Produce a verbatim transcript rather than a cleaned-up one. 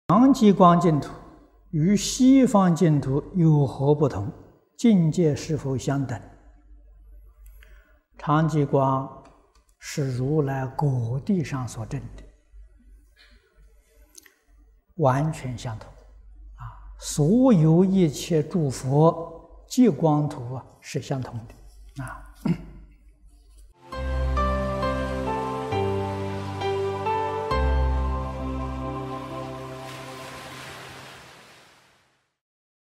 长极光净土与西方净土有何不同？境界是否相等？长极光是如来果地上所证的，完全相同。啊，所有一切诸佛极光土啊是相同的啊。